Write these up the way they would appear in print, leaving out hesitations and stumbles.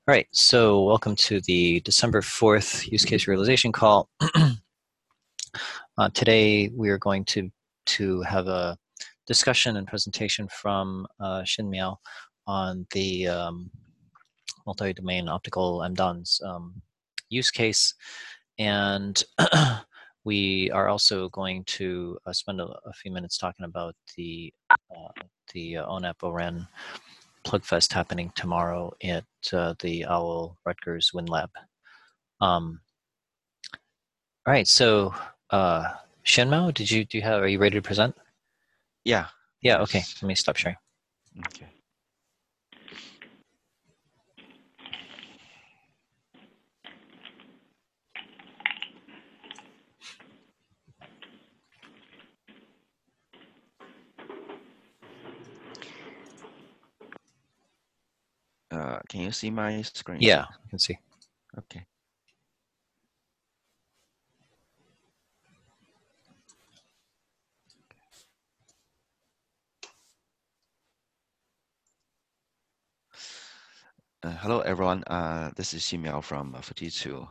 All right, so welcome to the December 4th use case realization call. Today we are going to have a discussion and presentation from Xin Miao on the multi-domain optical MDONS use case. And we are also going to spend a few minutes talking about the ONAP ORAN Plugfest happening tomorrow at the OWL Rutgers WinLab. All right, so Shenmao, are you ready to present? Yeah. Yeah, okay, let me stop sharing. Okay. Can you see my screen? Yeah, you can see. Okay. Hello, everyone. This is Xin Miao from Fujitsu.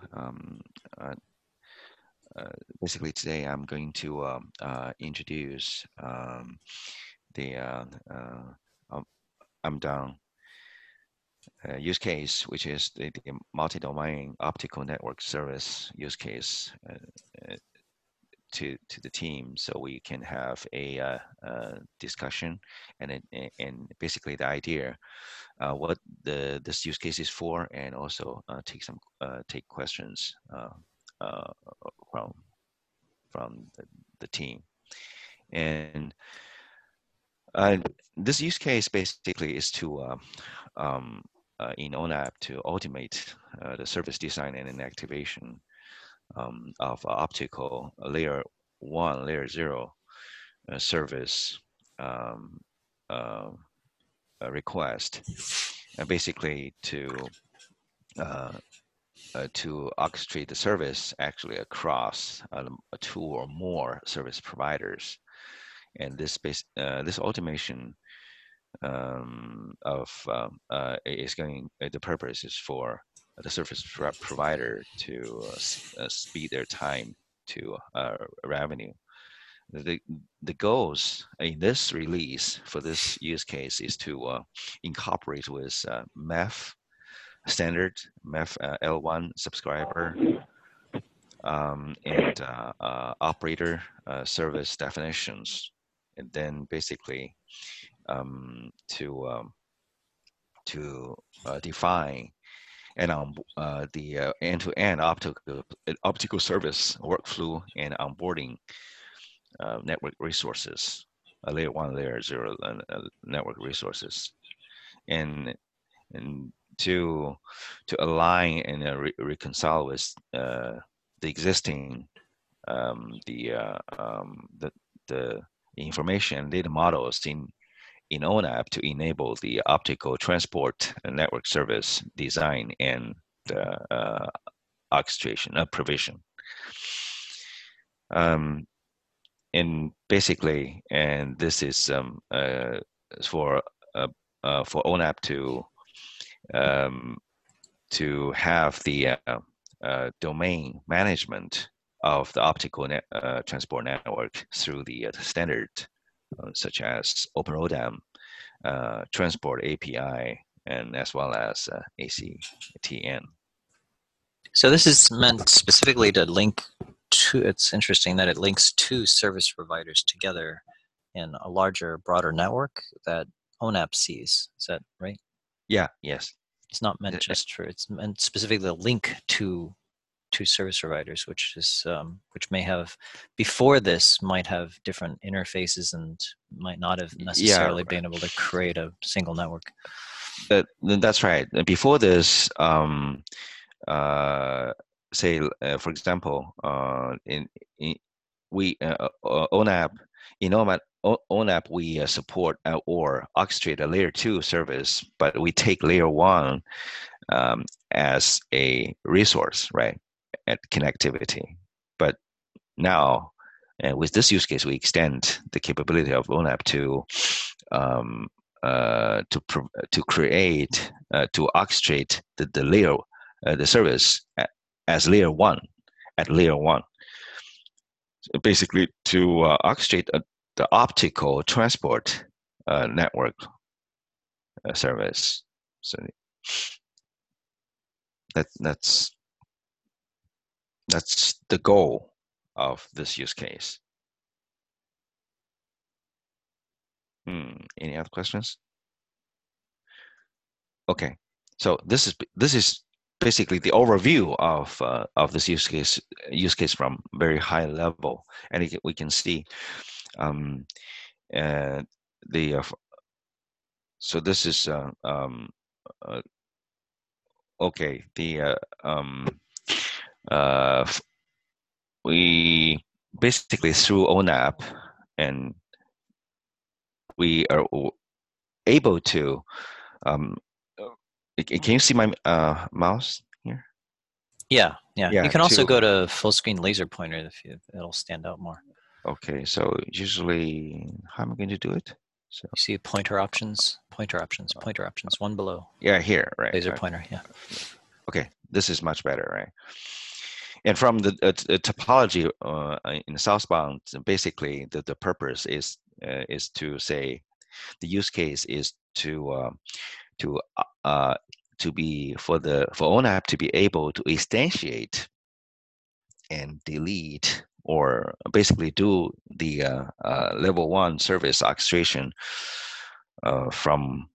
Basically, today I'm going to introduce the MDON use case, which is the multi-domain optical network service use case to the team, so we can have a discussion and basically the idea what this use case is for, and also take questions from the team. And this use case basically is to in ONAP to automate the service design and activation of optical layer 1, layer 0 service request, basically to orchestrate the service actually across 2 or more service providers. And this automation is going. The purpose is for the service provider to speed their time to revenue. The goals in this release for this use case is to incorporate with MEF standard, MEF L1 subscriber, and operator service definitions, and then basically to define and the end-to-end optical service workflow and onboarding network resources, layer 1, layer 0 network resources, and to align and reconcile with the existing the information and data models in ONAP to enable the optical transport and network service design and orchestration provision. And basically, and this is for ONAP to have the domain management of the optical transport network through the standard such as OpenROADM, Transport API, and as well as ACTN. So this is meant specifically to link to, it's interesting that it links two service providers together in a larger, broader network that ONAP sees. Is that right? Yeah, yes. It's not meant just for, it's meant specifically to link to two service providers, which is which may have, before this, might have different interfaces and might not have necessarily been able to create a single network. That's right. Before this, say, for example, ONAP, ONAP, we support or orchestrate a layer 2 service, but we take layer 1 as a resource, right, at connectivity. But now, with this use case, we extend the capability of ONAP to to create to orchestrate the layer the service as layer one at layer one. So basically, to orchestrate the optical transport network service. So that's the goal of this use case. Any other questions? Okay, so this is basically the overview of this use case from very high level, and we can see the so this is okay. We basically through ONAP, and we are able to can you see my mouse here? Yeah. You can also to go to full screen laser pointer it'll stand out more. Okay, so usually how am I going to do it? So you see pointer options, one below. Yeah, here, right? Laser pointer, yeah. Okay, this is much better, right? And from the topology in southbound, basically the purpose is to say the use case is to be for ONAP to be able to instantiate and delete, or basically do the level one service orchestration from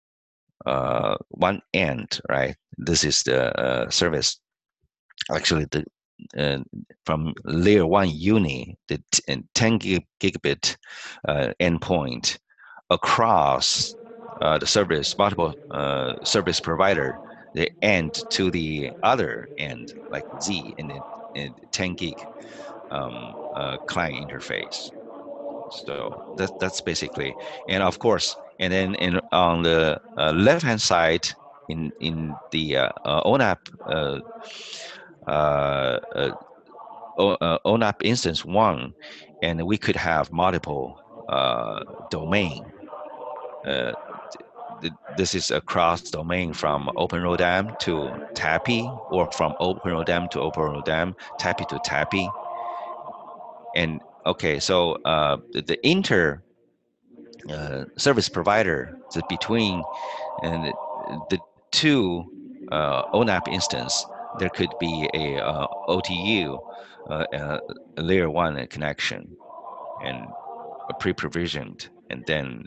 one end, right? This is the service. Actually, from layer one uni, the 10 gigabit endpoint across the service, multiple service provider, the end to the other end, like Z in the 10 gig client interface. So that's basically, and of course, and then on the left hand side in the ONAP ONAP instance one, and we could have multiple domain. This is across domain from OpenRODAM to TAPI, or from OpenRODAM to OpenRODAM, TAPI to TAPI. And okay, so the inter service provider, the between and the two ONAP instance, there could be a OTU, a layer one connection, and pre-provisioned, and then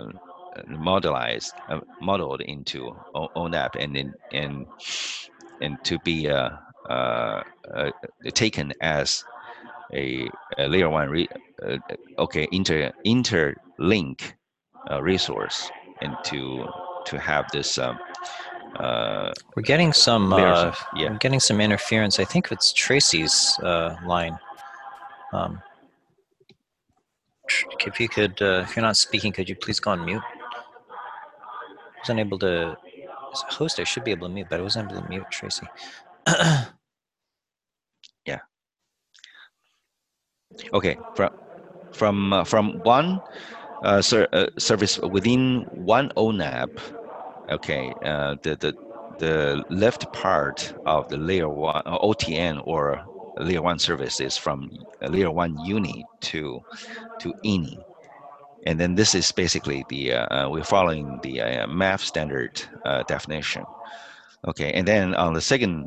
modeled into ONAP, and to be taken as a layer one interlink resource, and to have this we're getting some yeah. we're getting some interference. I think it's Tracy's line. If you could, if you're not speaking, could you please go on mute? I was unable to. As a host, I should be able to mute, but I wasn't able to mute Tracy. Yeah. Okay. From one service within one ONAP. Okay. The left part of the layer one OTN, or layer one service, is from layer one uni to INI. And then this is basically the we're following the MAF standard definition. Okay, and then on the second,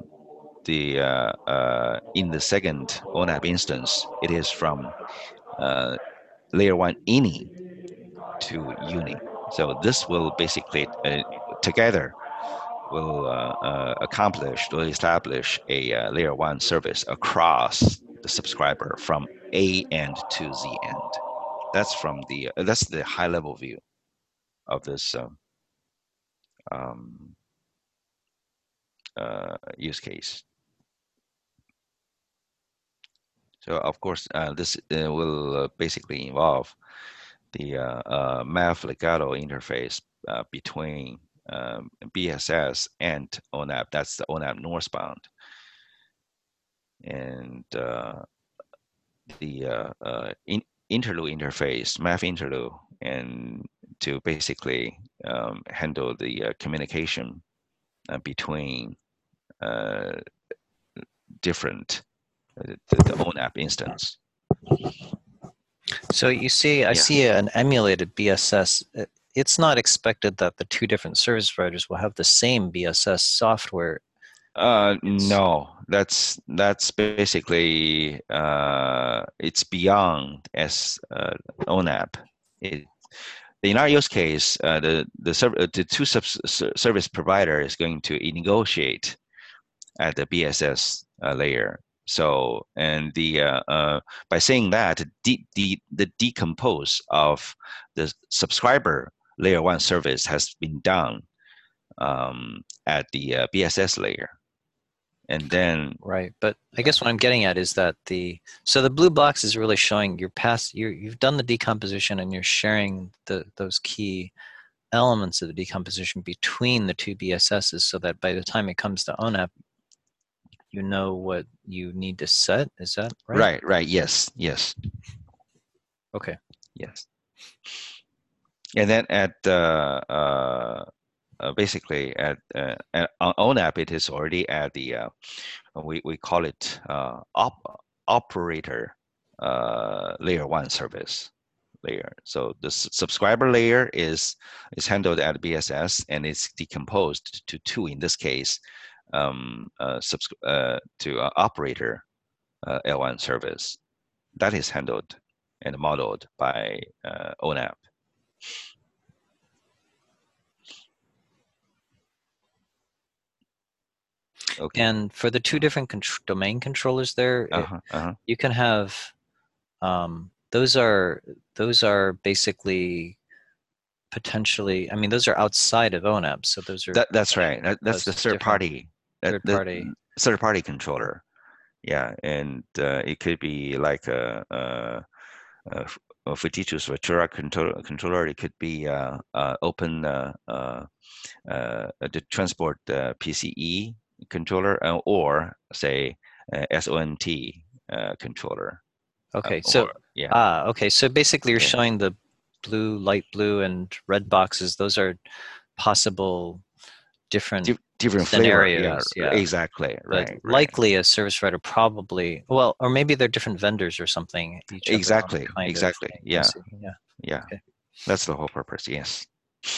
in the second ONAP instance, it is from layer one INI to UNI. So this will basically together will establish a layer one service across the subscriber from A end to Z end. That's from that's the high level view of this use case. So of course, this will basically involve the MAF legato interface between BSS and ONAP. That's the ONAP northbound, and the interlude interface, MAF interlude, and to basically handle the communication between different the ONAP instance. So you see, I Yeah. see an emulated BSS. It's not expected that the two different service providers will have the same BSS software. No, that's basically it's beyond as ONAP. In our use case, the two service provider is going to negotiate at the BSS layer. So, and by saying that, the decompose of the subscriber layer one service has been done at the BSS layer. And then Right, but I guess what I'm getting at is that so the blue box is really showing you've done the decomposition and you're sharing those key elements of the decomposition between the two BSSs, so that by the time it comes to ONAP, you know what you need to set. Is that right? right, yes, Okay. yes. And then at basically at on ONAP, it is already at the we call it operator layer one service layer. So the subscriber layer is handled at BSS, and it's decomposed to two in this case, to operator L1 service. That is handled and modeled by ONAP. Okay. And for the two different domain controllers there, you can have those are basically potentially. I mean, those are outside of ONAP, so those are that's right. That's the third party. Third party. Third party controller. Yeah, and it could be like a Fujitsu's Ventura controller. It could be open the transport PCE controller, or say SONT controller. Okay, so yeah. Okay, so basically you're showing the blue, light blue, and red boxes. Those are possible different scenarios. Flavor. Yeah, exactly. But Right. likely a service provider probably, well, or maybe they're different vendors or something. Each have their own kind of thing. Yeah. Yeah. Okay. That's the whole purpose. Yes.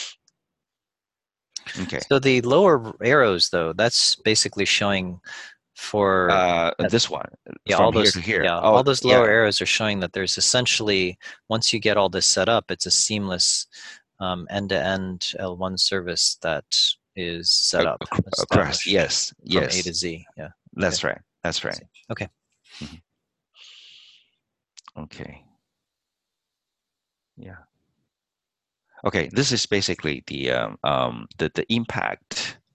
Okay. So the lower arrows, though, that's basically showing for this one. Yeah, from all those here to here. Yeah, all those lower arrows are showing that there's essentially, once you get all this set up, it's a seamless end-to-end L1 service that is set up across. Yes. From A to Z. Yeah. That's right. That's right. Okay. Okay. Yeah. Okay. This is basically the impact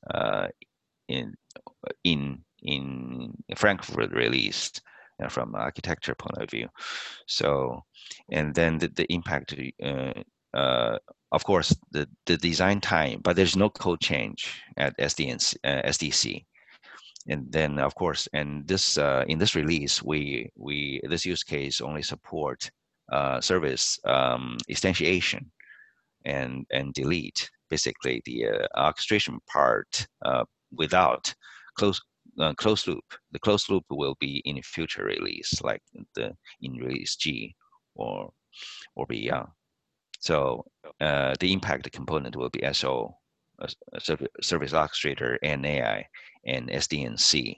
in Frankfurt release from architecture point of view. So, and then the impact, of course, the design time, but there's no code change at SDC. And then, of course, and this in this release, we this use case only support service instantiation and delete, basically the orchestration part without closed loop. The closed loop will be in future release, like in release G or beyond. So the impact component will be SO, service orchestrator, and AI, and SDNC.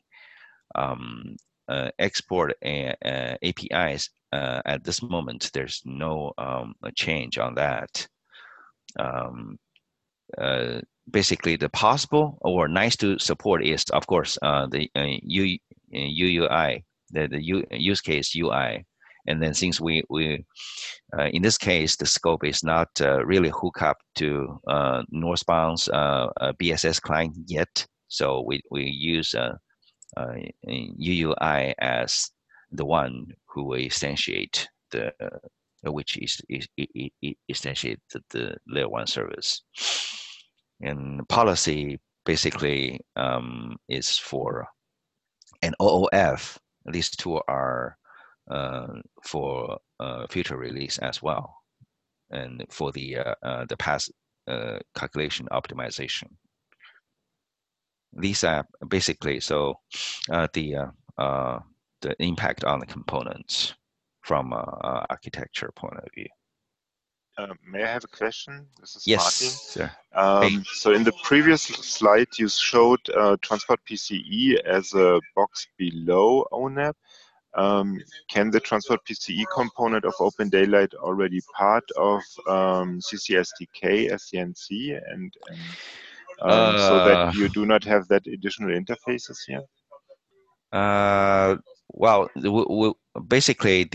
Export APIs at this moment, there's no change on that. Basically, the possible or nice to support is, of course, the UUI, the use case UI. And then since we in this case, the scope is not really hook up to Northbound's BSS client yet. So we use UUI as the one who will instantiate which is essentially the layer one service. And policy basically is for an OOF. These two are for future release as well. and for the path calculation optimization. These are basically the impact on the components from architecture point of view. May I have a question? This is Yes, Martin. sir. So in the previous slide, you showed Transport PCE as a box below ONAP. Can the Transport PCE component of Open Daylight already part of CCSDK SDNC and so that you do not have that additional interfaces here? Well, basically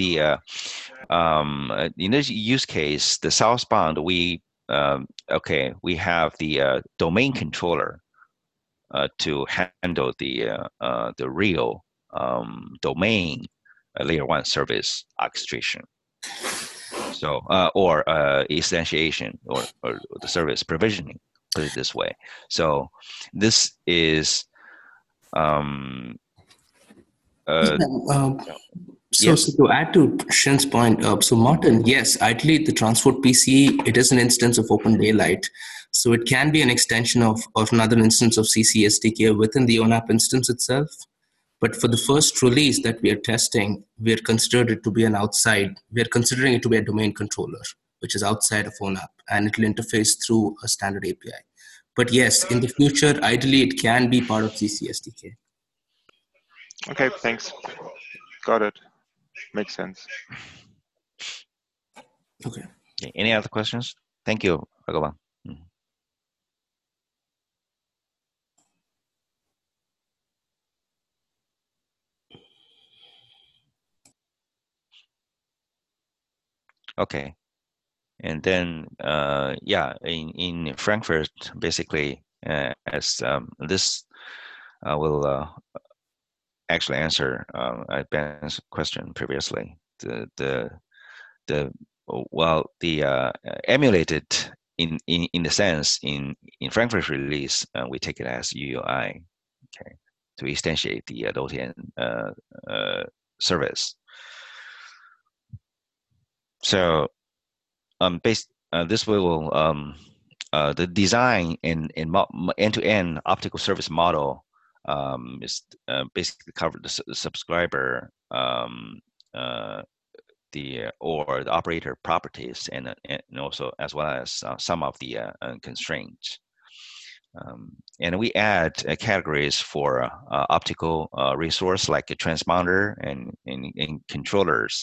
in this use case, the southbound, we have the domain controller to handle the real domain layer 1 service orchestration. So or instantiation or the service provisioning, put it this way. So this is So to add to Shen's point, so Martin, yes, ideally the Transport PCE, it is an instance of Open Daylight. So it can be an extension of another instance of CCSDK within the ONAP instance itself. But for the first release that we are testing, we're considering it to be a domain controller, which is outside of ONAP, and it will interface through a standard API. But yes, in the future, ideally it can be part of CCSDK. Okay, thanks. Got it. Makes sense. Okay. Any other questions? Thank you, Bhagavan. Okay. And then, in Frankfurt, basically, as this will actually answer Ben's question previously. Emulated in the sense in Frankfurt release, we take it as UUI, okay, to instantiate the OTN service. So this will the design in end-to-end optical service model is basically cover the subscriber the operator properties and also as well as some of the constraints. And we add categories for optical resource like a transponder and controllers,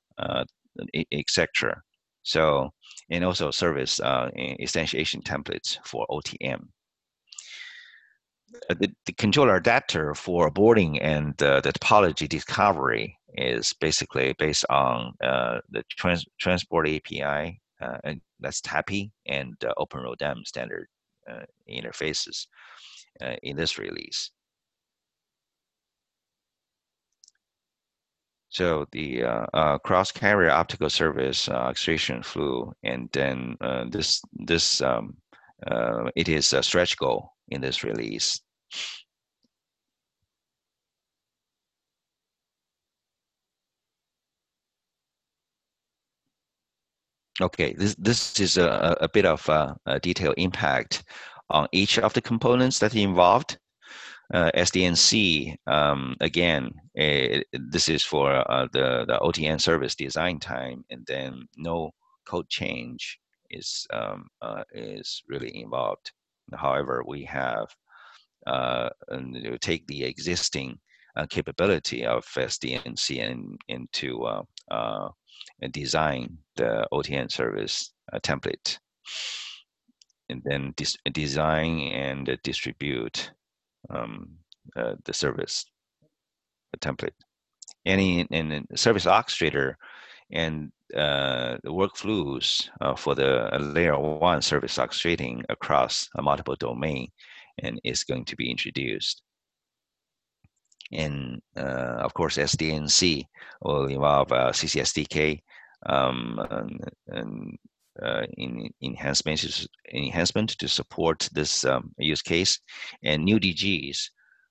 etc. So, and also service instantiation templates for OTM. The controller adapter for boarding and the topology discovery is basically based on the transport API, and that's TAPI and OpenROADM standard interfaces in this release. So the cross-carrier optical service orchestration flew, and then it is a stretch goal in this release. Okay, this is a bit of a detailed impact on each of the components that are involved. SDNC, again, this is for the OTN service design time, and then no code change is really involved. However, we have take the existing capability of SDNC and to design the OTN service template, and then design and distribute the service template. And in service orchestrator and the workflows for the layer 1 service orchestrating across a multiple domain and is going to be introduced. And of course, SDNC will involve CCSDK and enhancement to support this use case, and new DGs,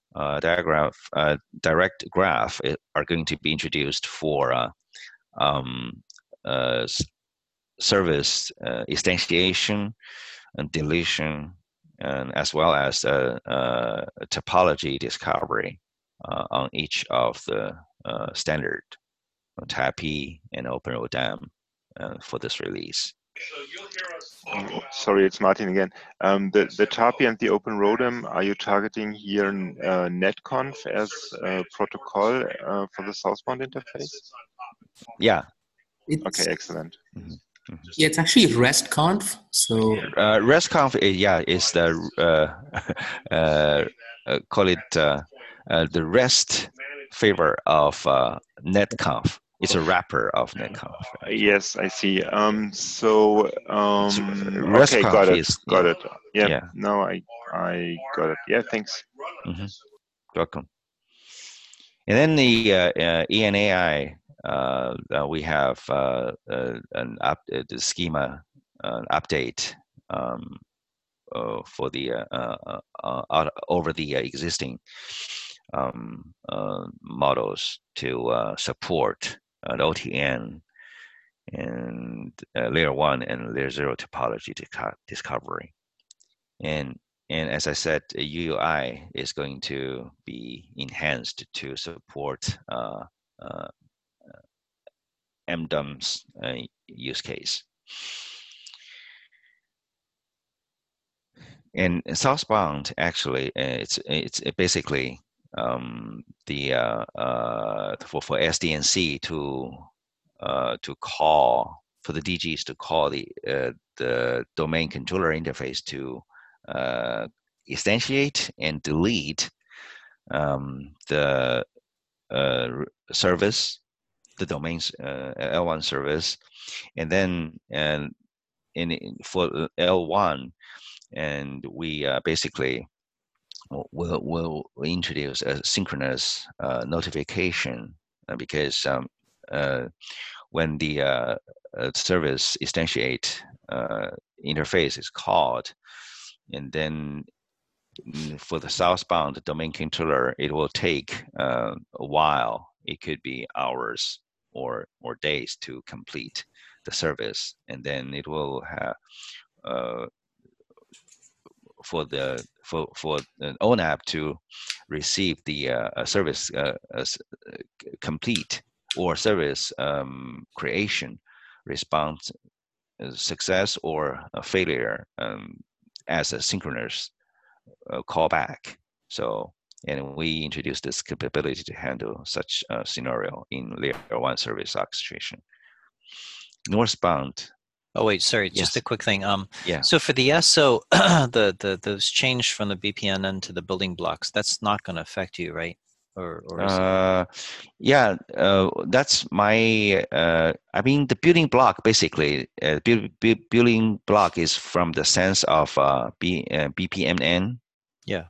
direct graph are going to be introduced for service instantiation and deletion, and as well as topology discovery on each of the standard TAPI and OpenRODAM for this release. Sorry, it's Martin again. The TAPI and the OpenRODAM, are you targeting here NetConf as a protocol for the southbound interface? Yeah. Okay, excellent. Mm-hmm. Yeah, it's actually RESTconf. So RESTconf, is the call it the REST favor of NetConf. It's a wrapper of NetConf. Right? Yes, I see. Okay, RESTconf got it. is, Got it. Yeah. Yeah. No, I got it. Yeah, thanks. Mm-hmm. Welcome. And then the ENAI, we have the schema update for the over the existing models to support the OTN and layer 1 and layer 0 topology discovery. And as I said, UUI is going to be enhanced to support MDOM's use case. And southbound, actually, it's basically the for SDNC to call, for the DGs to call the domain controller interface to instantiate and delete the service, the domain's L1 service, and then for L1, and we basically will introduce a synchronous notification because when the service instantiate interface is called, and then for the southbound domain controller, it will take a while. It could be hours or days to complete the service, and then it will have for the ONAP to receive the service complete or service creation response success or a failure as a synchronous callback. So, and we introduced this capability to handle such a scenario in layer 1 service orchestration. Northbound. Oh wait, sorry, Yes. just a quick thing. Yeah. So for the SO, those change from the BPNN to the building blocks, that's not going to affect you, right? Or is yeah, that's my. I mean, the building block basically, building block is from the sense of BPMN. Yeah.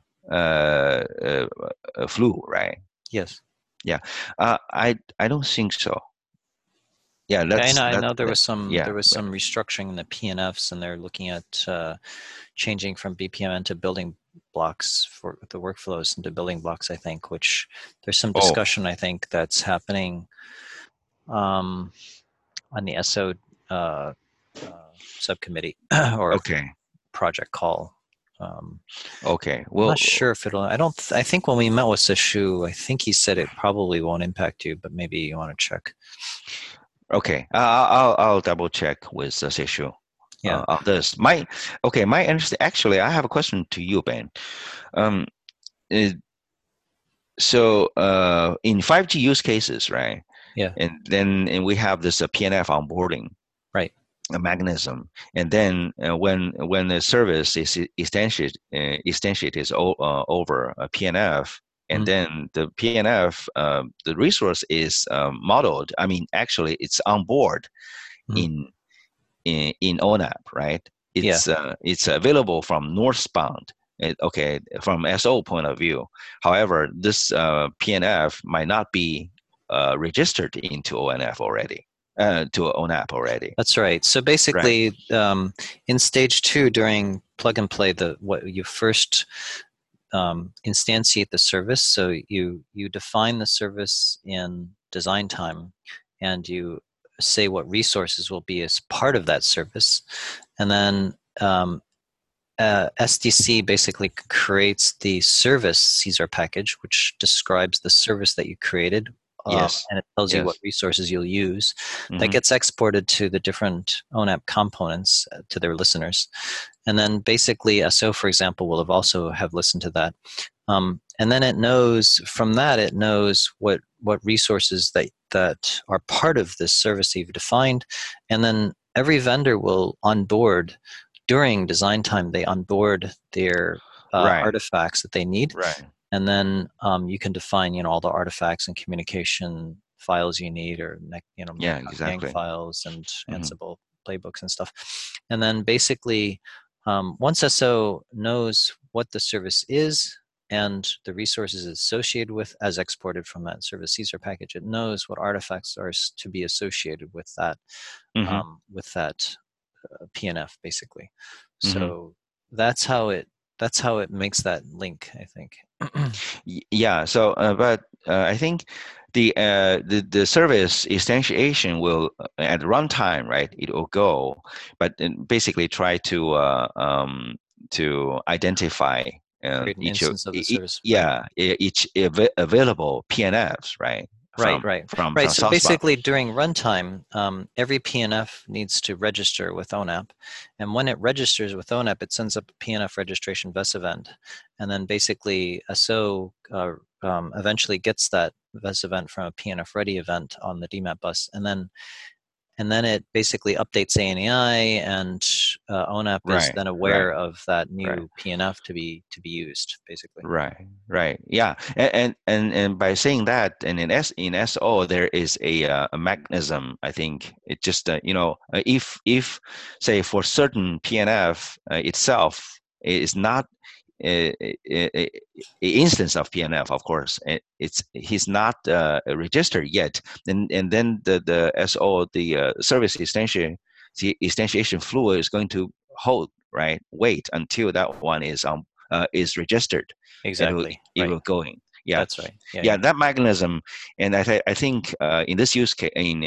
Flu, right? Yes. Yeah. I don't think so. Yeah, I know there was some yeah, some restructuring in the PNFs, and they're looking at changing from BPMN to building blocks for the workflows into building blocks. I think, which there's some discussion I think that's happening on the SO subcommittee or project call. Okay. Well, I'm not sure if it'll. I think when we met with Sashu, I think he said it probably won't impact you, but maybe you want to check. Okay, I'll double check with this issue. Yeah. On this, my interest. Actually, I have a question to you, Ben. So in 5G use cases, right? Yeah. And we have this PNF onboarding, right? A mechanism, and then when the service is instantiated is over a PNF. And then the PNF, the resource is modeled. I mean, actually, it's on board in ONAP, right? It's available from northbound. From SO point of view. However, this PNF might not be registered into ONF already. To ONAP already. That's right. So basically, in stage 2, during plug and play, what you first instantiate the service. So you define the service in design time, and you say what resources will be as part of that service. And then SDC basically creates the service Caesar package, which describes the service that you created. Yes. And it tells you what Yes. resources you'll use. That Mhm. gets exported to the different ONAP components to their listeners. And then basically SO, for example, will have listened to that. And then it knows, from that, it knows what resources that are part of this service that you've defined. And then every vendor will onboard, during design time, they onboard their Right. artifacts that they need. Right. And then you can define, all the artifacts and communication files you need, or Yeah, Yang exactly. files and Mhm. Ansible playbooks and stuff. And then basically, once SO knows what the service is and the resources associated with, as exported from that service Caesar package, it knows what artifacts are to be associated with that Mhm. PNF, basically. Mhm. So that's how it makes that link, I think. Yeah. So, but I think the service instantiation will at runtime, right? It will go, but basically try to identify Create an each instance of the service. Right. each available PNFs, right? Right. From So SourceBox. basically, during runtime, every PNF needs to register with ONAP, and when it registers with ONAP, it sends up a PNF registration VES event, and then basically SO eventually gets that VES event from a PNF ready event on the DMAP bus, and then it basically updates ANEI, and ONAP is Right. then aware Right. of that new Right. PNF to be used, basically. Right. Yeah. And by saying that, and in SO there is a mechanism. I think it just if say for certain PNF itself is not a instance of PNF, of course, he's not registered yet, and then the SO, the service instantiation fluid is going to wait until that one is registered. Exactly. It will going. Yeah. That's right. Yeah. That mechanism, and I think in this use case, in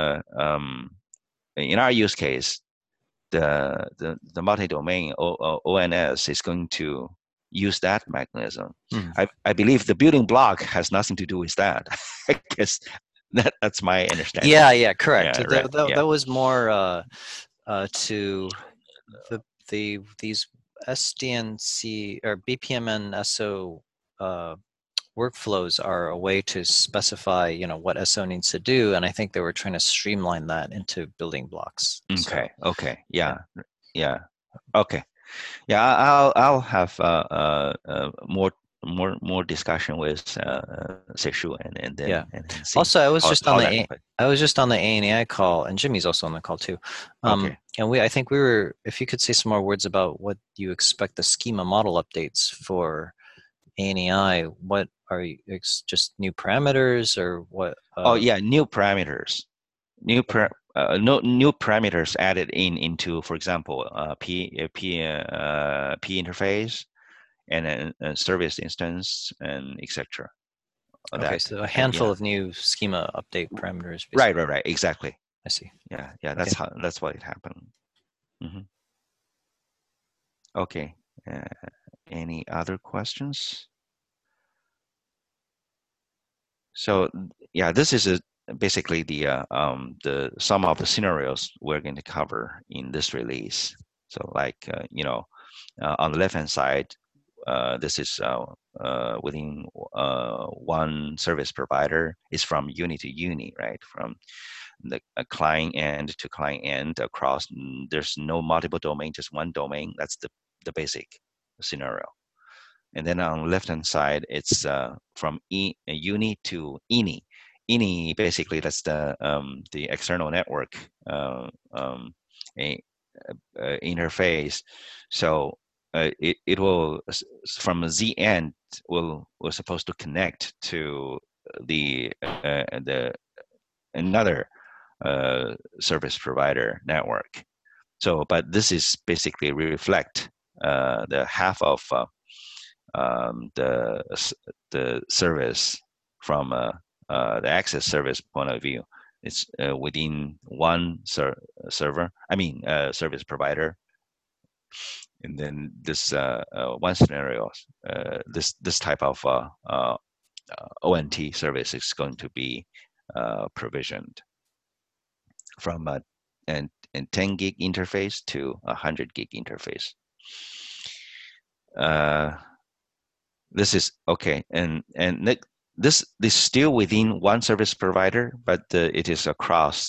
our use case, the multi-domain ONS is going to use that mechanism. I believe the building block has nothing to do with that. I guess that's my understanding. Yeah, correct. Yeah, right. That was more to these SDNC or BPMN SO workflows are a way to specify, what SO needs to do, and I think they were trying to streamline that into building blocks. Okay. Yeah. Okay. Yeah, I'll have more discussion with Seishu and then Yeah. and see. Also, I was just on the that- ANEI call, and Jimmy's also on the call too. Okay. And I think if you could say some more words about what you expect the schema model updates for ANEI, what are you, just new parameters or what? Oh yeah, new parameters, new parameters added into, for example, P interface and a service instance and etc. Okay, so a handful of new schema update parameters. Basically. Right. Exactly. I see. Yeah. That's what it happened. Mm-hmm. Okay. Any other questions? So yeah, this is basically the some of the scenarios we're going to cover in this release. So like on the left hand side, this is within one service provider is from uni to uni, right? From the client end to client end across. There's no multiple domain, just one domain. That's the basic scenario. And then on the left-hand side, it's from uni to ini. Ini basically that's the external network interface. So it will from Z end will supposed to connect to the another service provider network. So, but this is basically reflect the half of the service from the access service point of view. it's within one server. I mean, service provider. And then this one scenario, this type of ONT service is going to be provisioned from a 10 gig interface to a 100 gig interface. This is okay, and this is still within one service provider, but it is across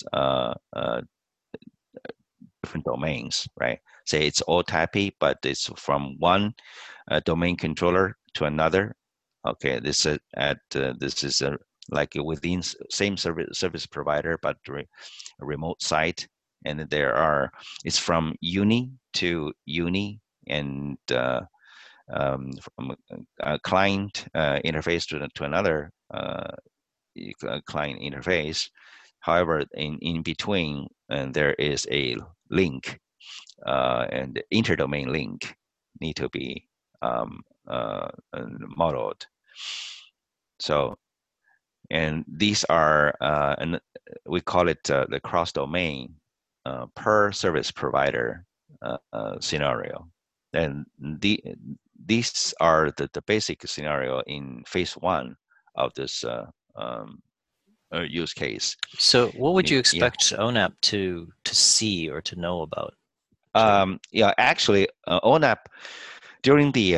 different domains, right? Say it's OTAPI, but it's from one domain controller to another. Okay, this is like within same service provider, but a remote site, and it's from uni to uni, and from a client interface to another client interface. However, in between, there is a link, and the interdomain link need to be modeled. So, and these are, and we call it the cross-domain per service provider scenario. And these are the basic scenario in phase one of this use case. So what would you expect ONAP to see or to know about? Yeah, actually, ONAP during the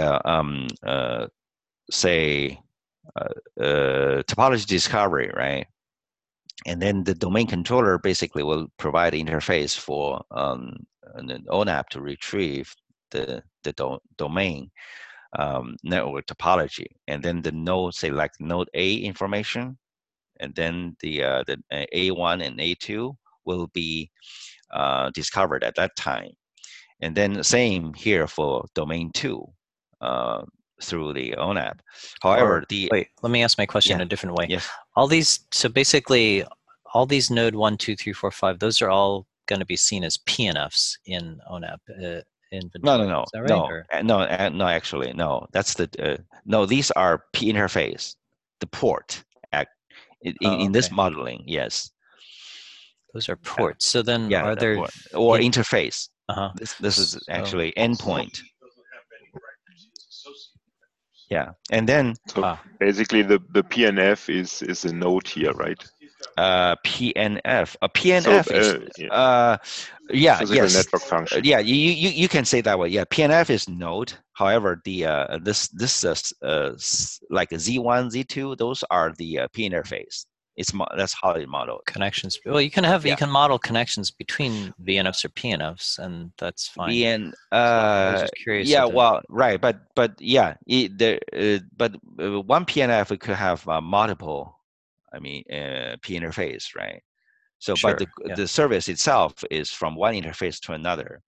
say topology discovery, right? And then the domain controller basically will provide interface for an ONAP to retrieve the domain network topology, and then the node, say like node A information, and then the A1 and A2 will be discovered at that time. And then the same here for domain 2 through the ONAP. However, wait, let me ask my question a different way. Yes. All these, so basically, all these node 1, 2, 3, 4, 5, those are all going to be seen as PNFs in ONAP inventory. No, is that right? no, actually, no. That's the no. These are P interface, the port in this modeling. Yes, those are ports. So then, yeah, are there or interface? Uh-huh. This is actually endpoint. Yeah, and then so basically the PNF is a node here, right? PNF. A PNF is yeah, physical yes, network function. Yeah, you can say that way. Yeah, PNF is node. However, the this like Z1, Z2, those are the P interface. That's how it modeled. Connections. Well, you can have you can model connections between VNFs or PNFs, and that's fine. I was just curious. Yeah, well, right, but yeah, but one PNF could have multiple. I mean, P interface, right? So, sure, but the service itself is from one interface to another.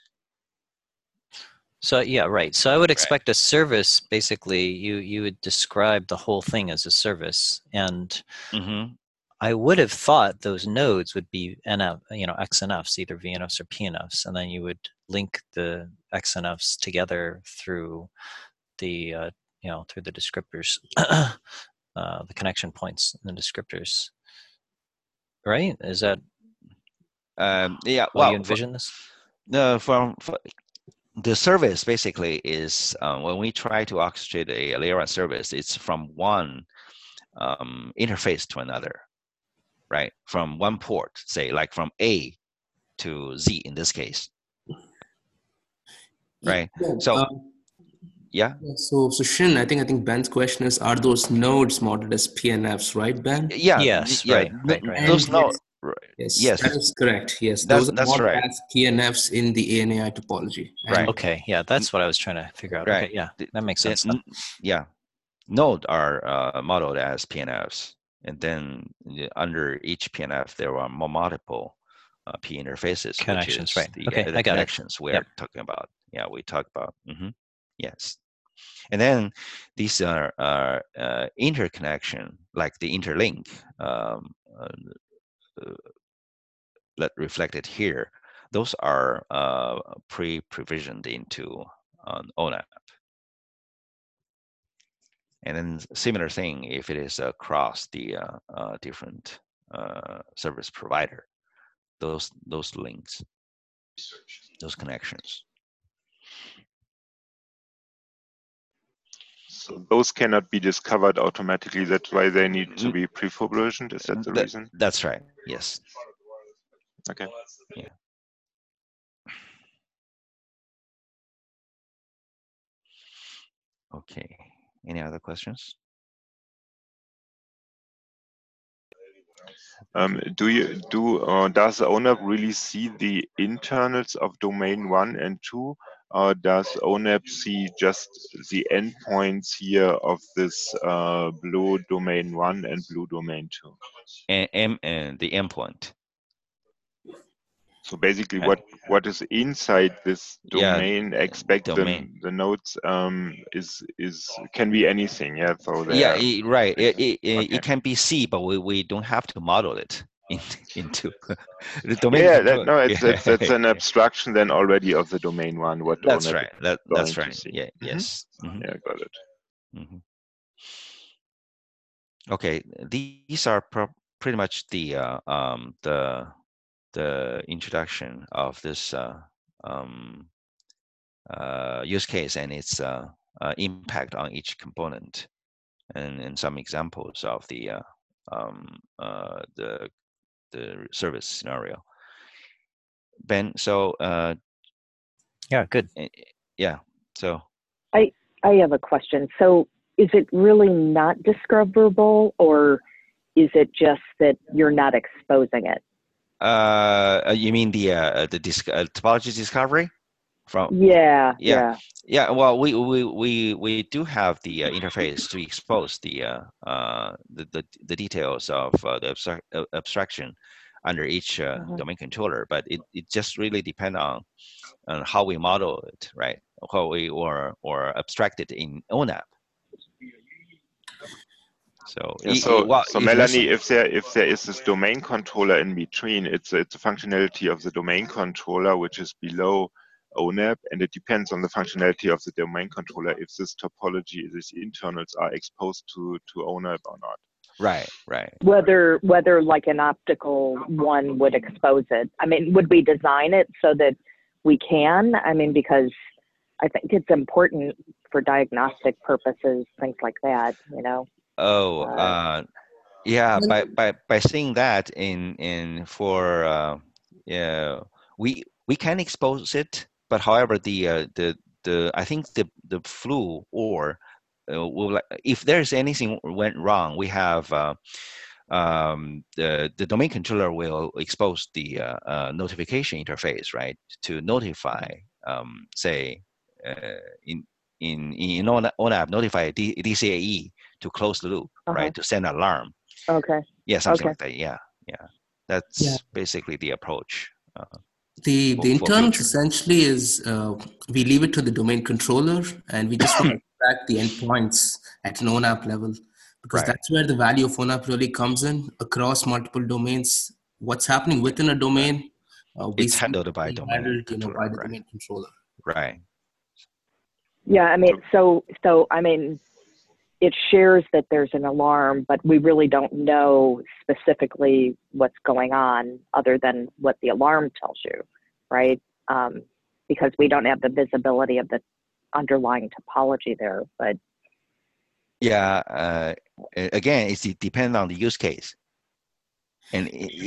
So yeah, right. So I would expect a service. Basically, you would describe the whole thing as a service, and I would have thought those nodes would be XNFs, either VNFs or PNFs, and then you would link the XNFs together through the through the descriptors, the connection points and the descriptors. Right? Is that yeah? Well, you envision this? No, from the service basically is when we try to orchestrate a layer 1 service, it's from one interface to another, right? From one port, say like from A to Z in this case, right? So yeah. So Shin, I think Ben's question is: are those nodes modeled as PNFs, right, Ben? Yeah. Yes. Yeah. Right. Those nodes. Yes, that is correct. Yes, that's modeled right. as PNFs in the ANAI topology. Right. Okay. Yeah, that's what I was trying to figure out. Right. Okay. Yeah, that makes sense. Yeah, nodes are modeled as PNFs, and then under each PNF there are multiple P interfaces, connections. Which is right. Okay. The I got connections it. we are talking about. Yeah, we talk about. Yes. And then these are interconnection, like the interlink reflected here. Those are pre-provisioned into ONAP. And then similar thing if it is across the different service provider. Those links, those connections. So those cannot be discovered automatically. That's why they need to be pre-provisioned. Is that the reason? That's right. Yes. Okay. Yeah. Okay. Any other questions? Does the ONAP really see the internals of domain 1 and 2, or does ONAP see just the endpoints here of this blue domain 1 and blue domain 2? And the endpoint. So basically, what is inside this domain, expect domain. the nodes is can be anything. Yeah. So right. Okay. It can be C, but we don't have to model it into the domain. Yeah. Control. That's an abstraction then already of the domain 1. What that's ONAP right. is That's going right. to see. Yeah. Yes. Yeah. Got it. Okay. These are pretty much the introduction of this use case and its impact on each component, and some examples of the service scenario. Ben, so yeah, good. Yeah, so I have a question. So is it really not discoverable, or is it just that you're not exposing it? You mean the topology discovery? Yeah. Well, we do have the interface to expose the details of the abstraction under each domain controller, but it just really depends on how we model it, right? How we or abstract it in ONAP. So, so Melanie, if there is this domain controller in between, it's a functionality of the domain controller which is below ONAP, and it depends on the functionality of the domain controller if this topology, these internals are exposed to ONAP or not. Right. Whether like an optical one would expose it. I mean, would we design it so that we can? I mean, because I think it's important for diagnostic purposes, things like that, you know. Yeah. By seeing that we can expose it, but however I think the flu or if there's anything went wrong, we have the domain controller will expose the notification interface, right, to notify say in ONAP notify DCAE to close the loop, right, to send alarm. Okay. Yeah, something like that. Yeah. That's basically the approach. The internals essentially is we leave it to the domain controller, and we just want to track the endpoints at an ONAP level, because that's where the value of ONAP really comes in across multiple domains. What's happening within a domain, it's handled by domain controller, by the domain controller. Right. Yeah, I mean, so I mean, it shares that there's an alarm, but we really don't know specifically what's going on other than what the alarm tells you, right? Because we don't have the visibility of the underlying topology there. But yeah, again, it depends on the use case. And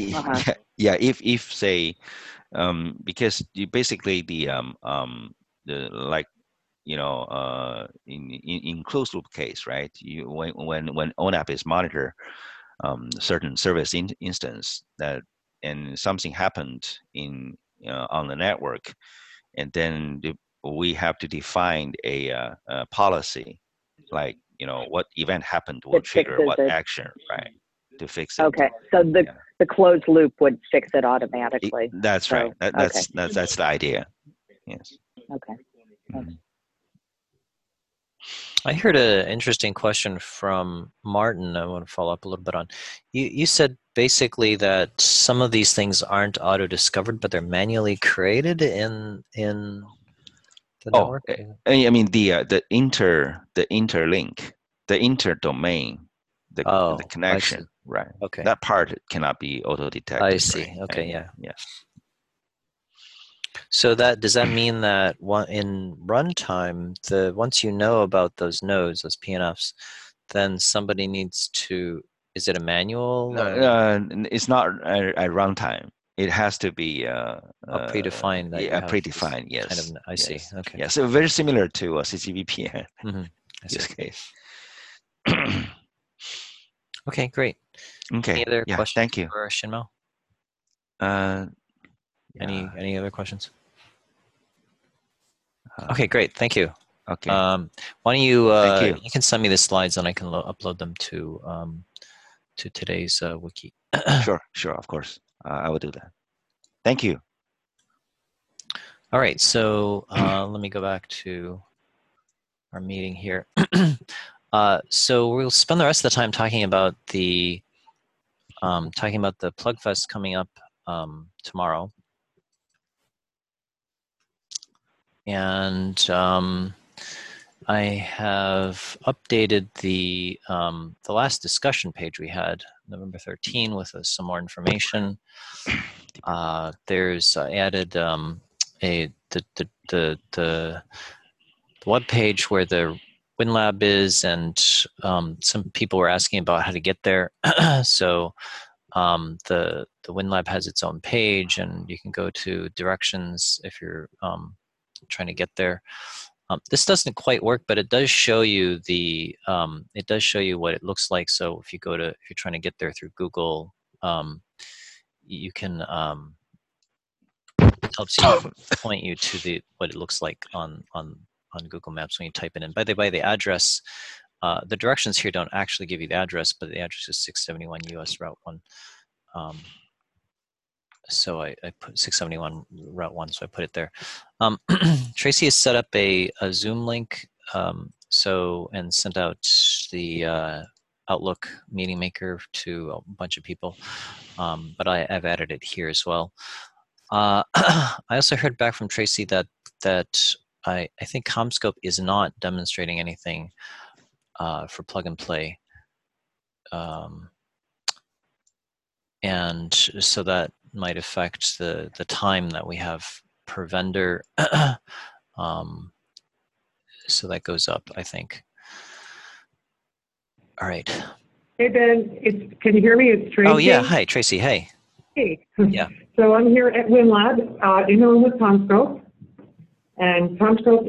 if say, because you basically the like, you know, in closed loop case, right? You when ONAP is monitor certain service instance and something happened on the network, and then we have to define a policy, like, you know, what event happened will trigger what action, right, to fix it. Okay, so the closed loop would fix it automatically. That's right. That's the idea. Yes. Okay. I heard an interesting question from Martin. I want to follow up a little bit on. You said basically that some of these things aren't auto-discovered, but they're manually created in the network. I mean the interlink, the interdomain Oh, the I connection, see. right? Okay. That part cannot be auto detected. I see. Right? Okay, yeah. Yeah. So does that mean that in runtime, once you know about those nodes, those PNFs, then somebody needs to, is it a manual? It's not at runtime. It has to be predefined that you yeah, have predefined. this Yes. kind of, I see. Yes. Okay. Yeah. So very similar to a CCVPN I see. use case. Okay, great. Okay. Any other Yeah. questions Thank you. for Shinmao? Yeah. Any other questions? Okay, great. Thank you. Okay. Why don't you? Thank you. You can send me the slides, and I can upload them to today's wiki. Sure. Of course, I will do that. Thank you. All right. So let me go back to our meeting here. So we'll spend the rest of the time talking about the PlugFest coming up tomorrow, and I have updated the last discussion page we had, November 13, with some more information. There's added the web page where the WinLab is, and some people were asking about how to get there. So the WinLab has its own page, and you can go to directions if you're trying to get there. This doesn't quite work, but it does show you what it looks like. So if you're trying to get there through Google, you can it helps you point you to what it looks like on Google Maps when you type it in. By the way, the address, the directions here don't actually give you the address, but the address is 671 US Route 1. So I put 671 Route 1, so I put it there. Tracy has set up a Zoom link and sent out the Outlook meeting maker to a bunch of people, but I've added it here as well. I also heard back from Tracy that I think CommScope is not demonstrating anything for plug and play. And so that might affect the time that we have per vendor. So that goes up, I think. All right. Hey, Ben, can you hear me? It's Tracy. Oh, yeah. Hi, Tracy. Hey. Hey. Yeah. So I'm here at WinLab in the room with CommScope. And CommScope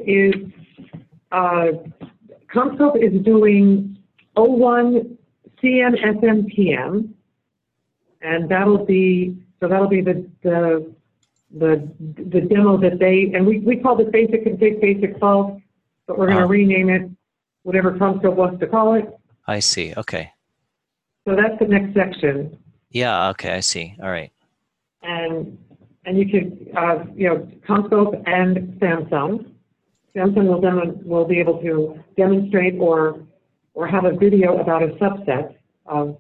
is doing 01 CM/SM/PM. And that'll be the demo that and we call it basic config, basic fault, but we're going to rename it whatever CommScope wants to call it. I see. Okay. So that's the next section. Yeah. Okay. I see. All right. And you could CommScope and Samsung. Samsung will be able to demonstrate or have a video about a subset of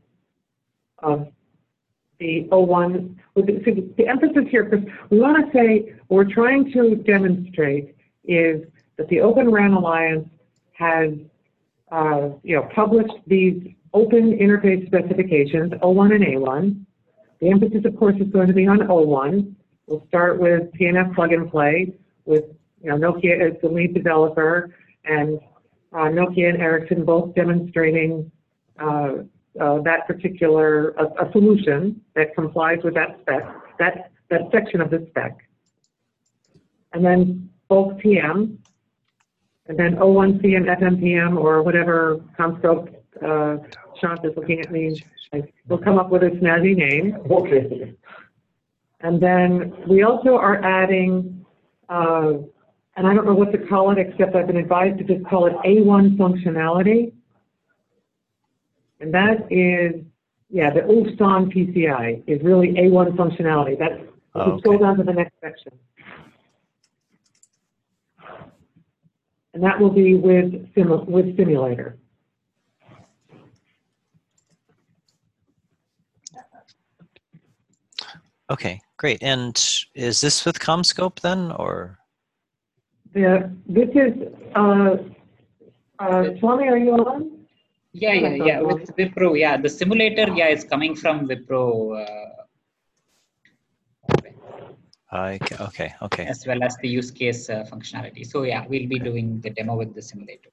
the 01. The emphasis here, because we want to say what we're trying to demonstrate is that the Open RAN Alliance has published these open interface specifications, O1 and A1. The emphasis, of course, is going to be on O1. We'll start with PNF plug and play with Nokia as the lead developer, and Nokia and Ericsson both demonstrating that particular a solution that complies with that spec, that section of the spec. And then bulk PM, and then O1 CM/FM/PM, or whatever CommScope. Sean is looking at me. We'll come up with a snazzy name. Okay. And then we also are adding, and I don't know what to call it, except I've been advised to just call it A1 functionality. And that is, the UFSON PCI is really A1 functionality. That's, let's go down to the next section. And that will be with Simulator. Okay, great. And is this with CommScope then, or? This is, Swami, are you on? Yeah. With Wipro, yeah, the simulator, yeah, is coming from Wipro. Okay. As well as the use case functionality. So yeah, we'll be doing the demo with the simulator.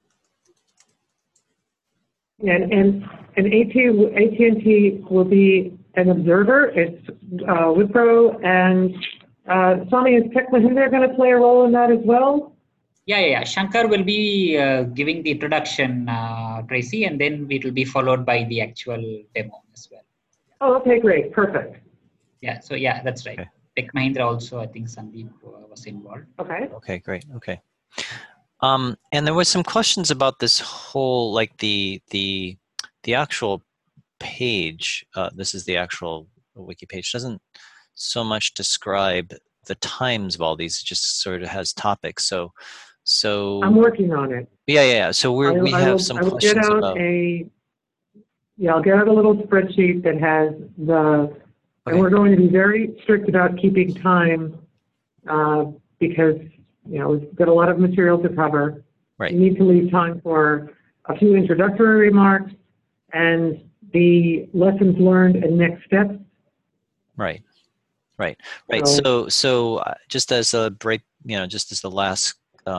Yeah, and AT&T will be an observer. It's Wipro and Swami, is Tech Mahindra going to play a role in that as well? Yeah. Shankar will be giving the introduction, Tracy, and then it will be followed by the actual demo as well. Oh, okay, great, perfect. Yeah, so yeah, that's right. Okay. Tech Mahindra also, I think Sandeep was involved. Okay. Okay, great. Okay. And there was some questions about this whole, like the actual page. This is the actual wiki page. Doesn't so much describe the times of all these. It just sort of has topics. So I'm working on it. Yeah. So we have some questions about. I'll get out a little spreadsheet that has the. Okay. And we're going to be very strict about keeping time because, we've got a lot of material to cover. Right. We need to leave time for a few introductory remarks and the lessons learned and next steps. Right. So- So just as a break, just as the last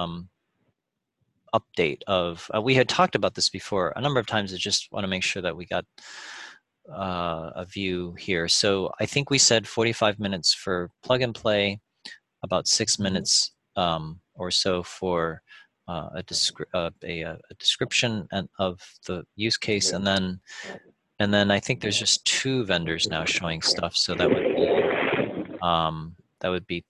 update of, we had talked about this before a number of times. I just want to make sure that we got a view here. So I think we said 45 minutes for plug and play, about 6 minutes or so for a description of the use case, and then I think there's just 2 vendors now showing stuff. So that would be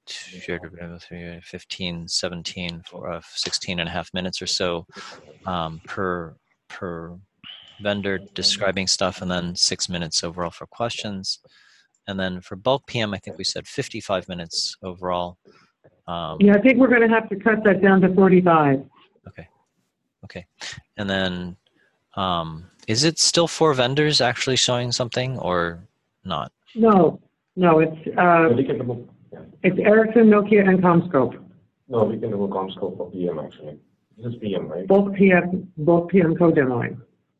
15, 17, 16 and a half minutes or so per vendor describing stuff, and then 6 minutes overall for questions. And then for bulk PM, I think we said 55 minutes overall. Yeah, I think we're going to have to cut that down to 45. Okay. And then is it still 4 vendors actually showing something or not? No, it's Ericsson, Nokia, and CommScope. No, we can do a CommScope for PM actually. This is PM, right? Both PM co-demoing.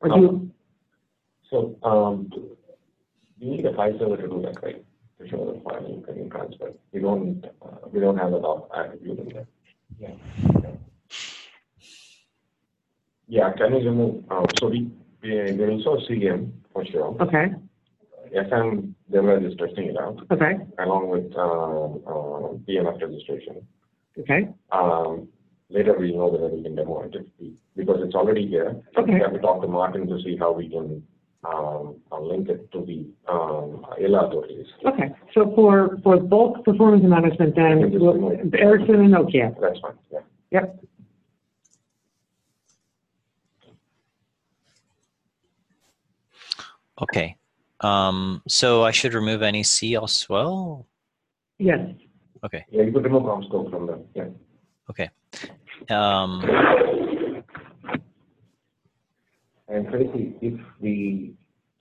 So you need a file server to do that, right? To show the file you can transfer. We don't have a lot of attribute in there. Yeah, can you remove? So we install CM for sure. Okay. FM device is testing it out. Okay. Along with PMF registration. Okay. Later we know whether we can demo it because it's already here. Okay. We have to talk to Martin to see how we can link it to the LR authorities. Okay. So for bulk performance management, then Ericsson and Nokia. That's fine. Yeah. Yep. Okay. So I should remove NEC as well? Yes. Okay. Yeah, you could remove CommScope from them. Yeah. Okay. And Tracy, if we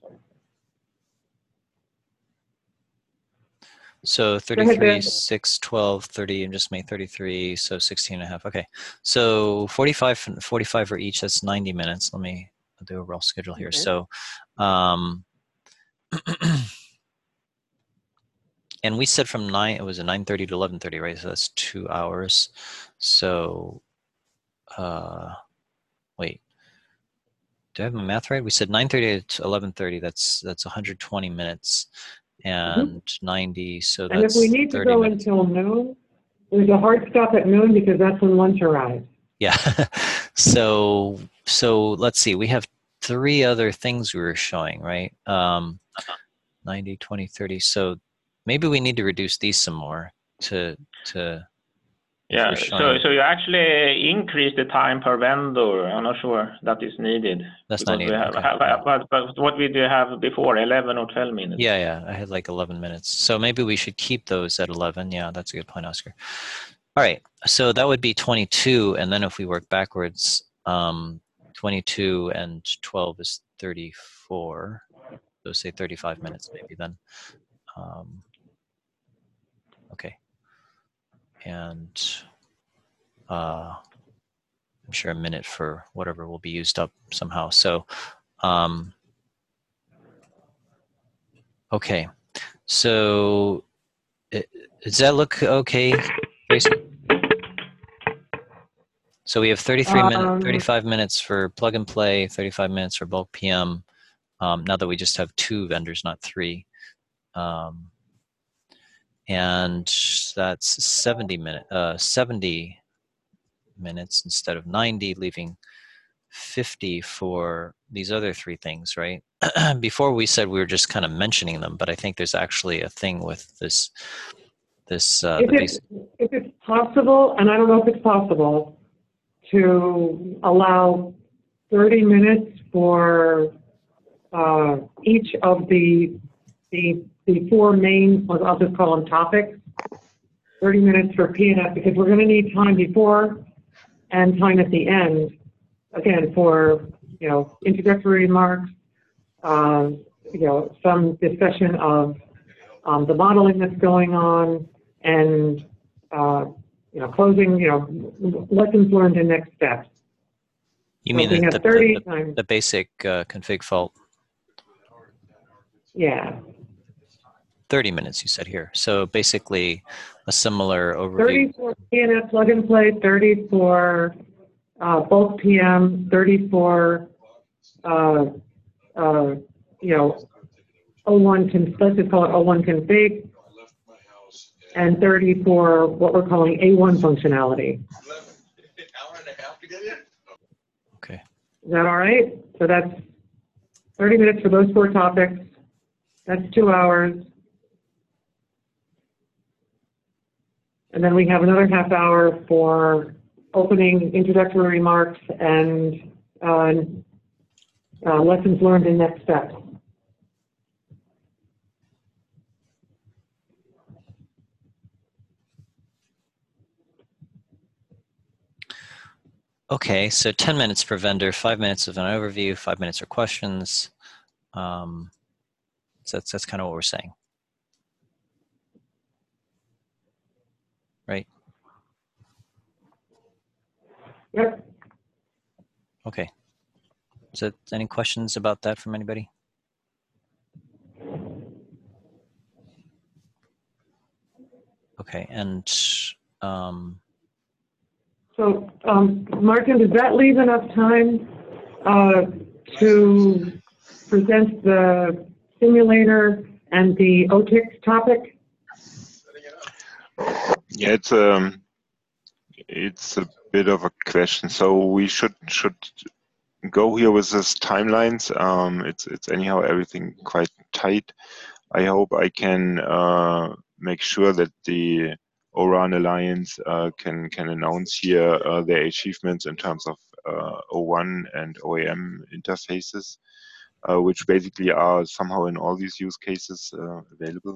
So 33, 6, 12, 30, and just made 33, so 16 and a half. Okay. So 45 for each, that's 90 minutes. Let me do a rough schedule here. Okay. So, and we said from 9:30 to 11:30, right? So that's 2 hours. So, wait, do I have my math right? We said 9:30 to 11:30. That's 120 minutes. And 90, so that's And if we need to go minutes. until noon, there's a hard stop at noon because that's when lunch arrives. Yeah. So let's see. We have 3 other things we were showing, right? 90, 20, 30. So maybe we need to reduce these some more to Yeah, so you actually increase the time per vendor. I'm not sure that is needed. That's not needed. But what we did have before, 11 or 12 minutes. Yeah. I had like 11 minutes. So maybe we should keep those at 11. Yeah, that's a good point, Oscar. All right. So that would be 22. And then if we work backwards, 22 and 12 is 34. So say 35 minutes maybe then. Okay. And I'm sure a minute for whatever will be used up somehow. So Okay, so does that look okay, Tracy? So we have 35 minutes for plug and play, 35 minutes for bulk PM. Now that we just have 2 vendors, not 3. And that's 70 minutes instead of 90, leaving 50 for these other 3 things, right? Before we said we were just kind of mentioning them, but I think there's actually a thing with this. If it's possible, and I don't know if it's possible, to allow 30 minutes for each of the 4 main, I'll just call them topics, 30 minutes for P&F, because we're going to need time before and time at the end, again, for, introductory remarks, some discussion of the modeling that's going on, and, closing, lessons learned and next steps. You mean the basic config fault? Yeah. 30 minutes, you said here. So basically a similar overview. 30 for P&F plug and play, 30 for bulk PM, 30 for, O1 let's just call it O1 config, and 30 for what we're calling A1 functionality. Okay. Is that all right? So that's 30 minutes for those 4 topics. That's 2 hours. And then we have another half hour for opening introductory remarks and lessons learned and next steps. Okay, so 10 minutes per vendor, 5 minutes of an overview, 5 minutes for questions. So that's kind of what we're saying. Right? Yep. Okay. So any questions about that from anybody? Okay, and so Martin, does that leave enough time to present the simulator and the OTIC topic? Yeah, it's a bit of a question. So we should go here with this timelines. It's anyhow everything quite tight. I hope I can make sure that the ORAN Alliance can announce here their achievements in terms of O1 and OAM interfaces, which basically are somehow in all these use cases available.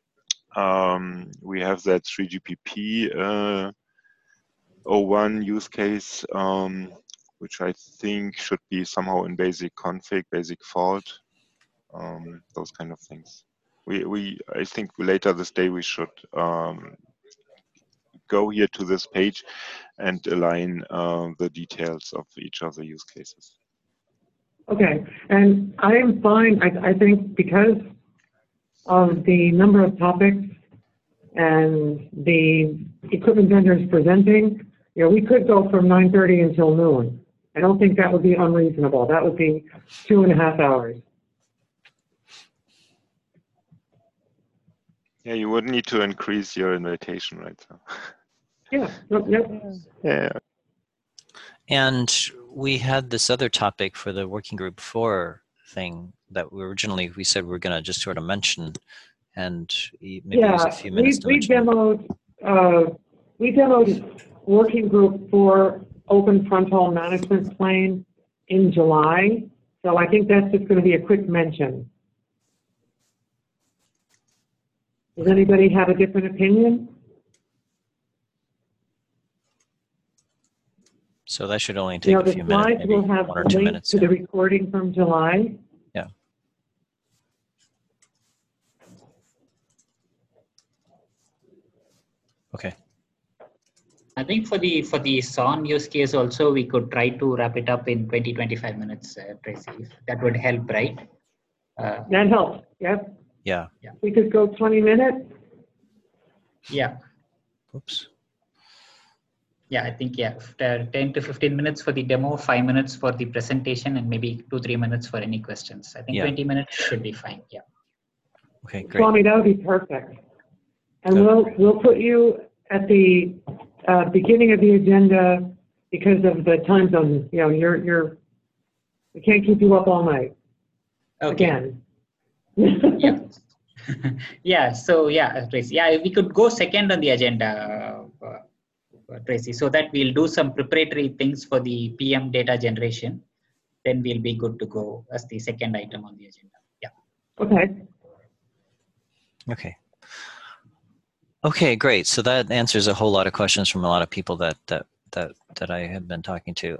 We have that 3GPP O1 use case, which I think should be somehow in basic config, basic fault, those kind of things. I think later this day we should go here to this page and align the details of each of the use cases. Okay, and I am fine. I think because of the number of topics and the equipment vendors presenting, we could go from 9:30 until noon. I don't think that would be unreasonable. That would be 2.5 hours. Yeah, you would need to increase your invitation, right? So. Yeah. Yep. Yeah. And we had this other topic for the working group 4 thing that we said we were going to just sort of mention, and maybe use a few minutes to mention. We demoed working group 4 open frontal management plane in July, so I think that's just going to be a quick mention. Does anybody have a different opinion? So that should only take a few minutes, maybe will have 1 or 2 minutes. To the recording from July. Yeah. Okay. I think for the SON use case also, we could try to wrap it up in 20-25 minutes, Tracy. If that would help, right? That helps. Yep. Yeah. We could go 20 minutes. Yeah. Oops. Yeah, I think 10 to 15 minutes for the demo, 5 minutes for the presentation, and maybe 2-3 minutes for any questions. I think 20 minutes should be fine. Yeah. Okay, great. Swami, that would be perfect. And we'll put you at the beginning of the agenda because of the time zone. You know, we can't keep you up all night. Okay. Again. Yeah. Yeah. So yeah, Tracy. Yeah, we could go second on the agenda, Tracy, so that we'll do some preparatory things for the PM data generation. Then we'll be good to go as the second item on the agenda. Yeah. Okay. Okay. Okay, great. So that answers a whole lot of questions from a lot of people that I have been talking to.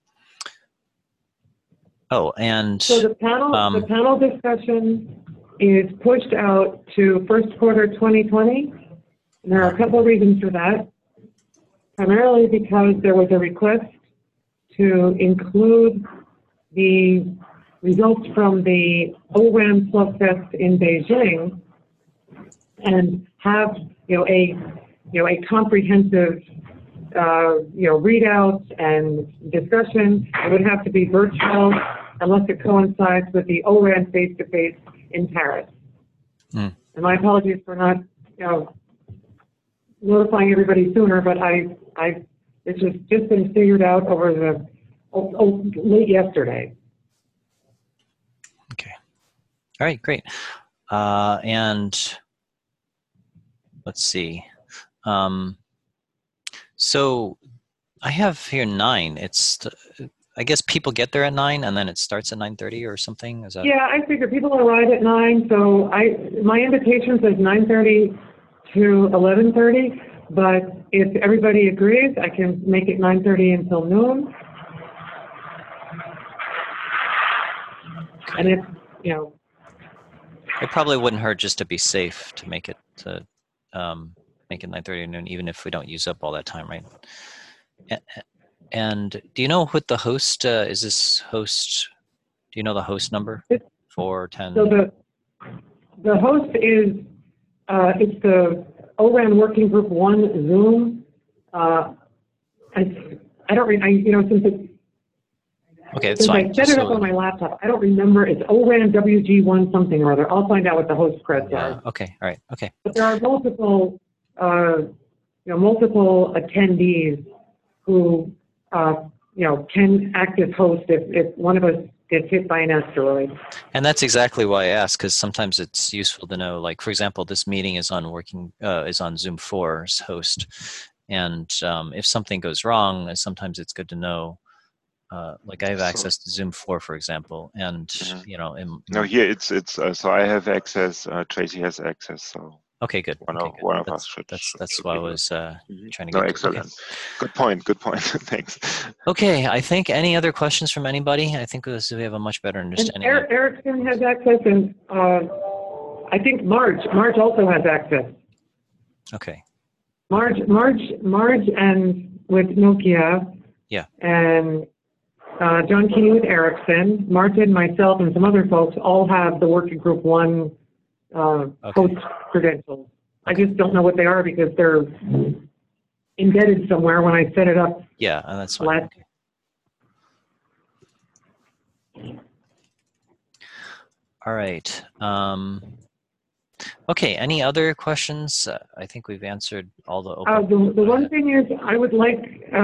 Oh, and so the panel discussion is pushed out to first quarter 2020. And there are a couple of reasons for that. Primarily because there was a request to include the results from the ORAN Plus Fest in Beijing and have a comprehensive readouts and discussion. It would have to be virtual unless it coincides with the ORAN face-to-face in Paris. And my apologies for not notifying everybody sooner, but this has just been figured out over the late yesterday. Okay. All right, great. And let's see. So I have here 9. I guess people get there at 9 and then it starts at 9:30 or something. Is that? Yeah, I figure people arrive at 9. So my invitation says 9:30 to 11:30. But if everybody agrees, I can make it 9:30 until noon. And if it probably wouldn't hurt just to be safe to make it 9:30 to noon, even if we don't use up all that time, right? And do you know what the host is? This host? Do you know the host number? 410. So the host is it's the ORAN Working Group 1 Zoom. I don't since it's okay, since I set it up on my laptop, I don't remember. It's ORAN WG1 something or other. I'll find out what the host creds are. Okay, all right, okay. But there are multiple multiple attendees who can act as host if one of us gets hit by an asteroid. And that's exactly why I asked, because sometimes it's useful to know, like, for example, this meeting is on Zoom 4's host. And if something goes wrong, sometimes it's good to know, like I have access to Zoom 4, for example. And, no, here it's so I have access, Tracy has access, so. Okay, good. One of us should. That's why I was trying to get. No, excellent. Okay. Good point. Thanks. Okay, I think any other questions from anybody? I think we have a much better understanding. And Ericsson has access, and I think Marge also has access. Okay. Marge, and with Nokia. Yeah. And John Key with Ericsson, Martin, myself, and some other folks all have the Working Group 1 host credentials. I just don't know what they are because they're embedded somewhere when I set it up. Yeah, and that's fine. All right. Okay, any other questions? I think we've answered all the open. The one thing is I would like,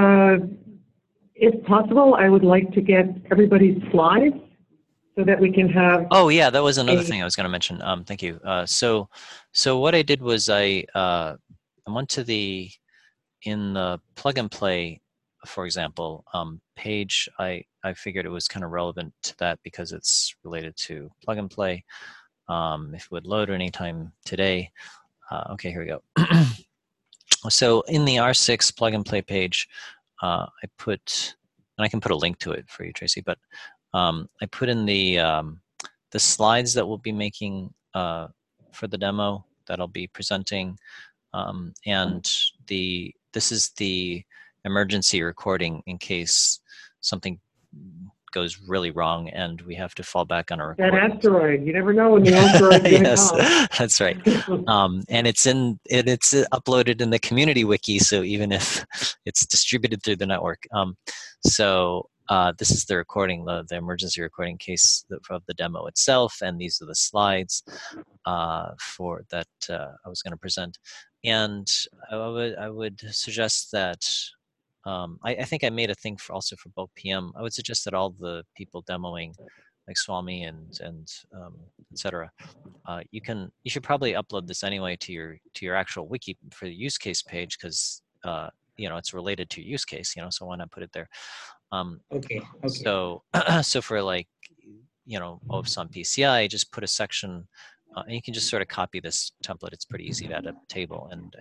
if possible, I would like to get everybody's slides so that we can have. Oh yeah, that was another thing I was going to mention. Thank you. So what I did was I went to in the plug and play, for example, page. I figured it was kind of relevant to that because it's related to plug and play. If it would load anytime today. Okay, here we go. So in the R6 plug and play page, I put, and I can put a link to it for you, Tracy, but I put in the slides that we'll be making for the demo that I'll be presenting, and the this is the emergency recording in case something goes really wrong and we have to fall back on a recording. That asteroid, you never know when the asteroid's going to Yes, come. that's right. And it's uploaded in the community wiki, so even if it's distributed through the network. This is the recording, the emergency recording case of the demo itself, and these are the slides for that I was going to present. And I would suggest that I think I made a thing also for bulk PM. I would suggest that all the people demoing, like Swami and etc. You should probably upload this anyway to your actual wiki for the use case page, because it's related to use case. So why not put it there? Okay. So for like OFS on PCI, just put a section. And you can just sort of copy this template. It's pretty easy to add a table and